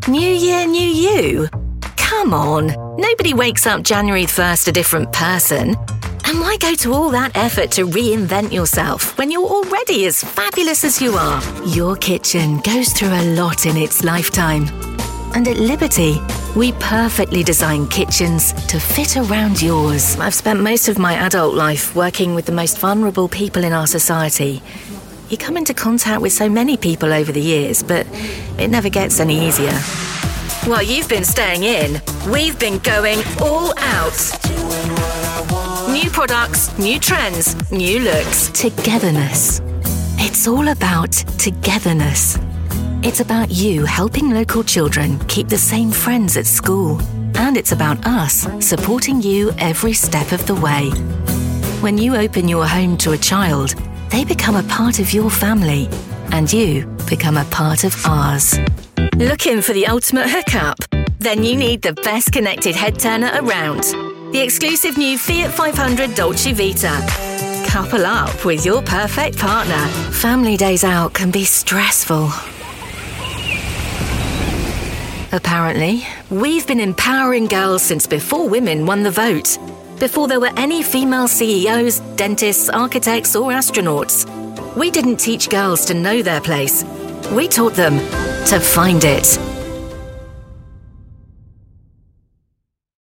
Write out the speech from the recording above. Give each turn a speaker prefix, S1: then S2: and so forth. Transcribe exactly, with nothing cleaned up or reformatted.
S1: New year, new you? Come on, nobody wakes up January first a different person. And why go to all that effort to reinvent yourself when you're already as fabulous as you are? Your kitchen goes through a lot in its lifetime. And at Liberty, we perfectly design kitchens to fit around yours. I've spent most of my adult life working with the most vulnerable people in our society. You come into contact with so many people over the years, but it never gets any easier. While you've been staying in, we've been going all out. New products, new trends, new looks. Togetherness. It's all about togetherness. It's about you helping local children keep the same friends at school. And it's about us supporting you every step of the way. When you open your home to a child, they become a part of your family, and you become a part of ours. Looking for the ultimate hookup? Then you need the best connected head turner around. The exclusive new Fiat five hundred Dolce Vita. Couple up with your perfect partner. Family days out can be stressful. Apparently, we've been empowering girls since before women won the vote. Before there were any female C E Os, dentists, architects or astronauts. We didn't teach girls to know their place. We taught them to find it.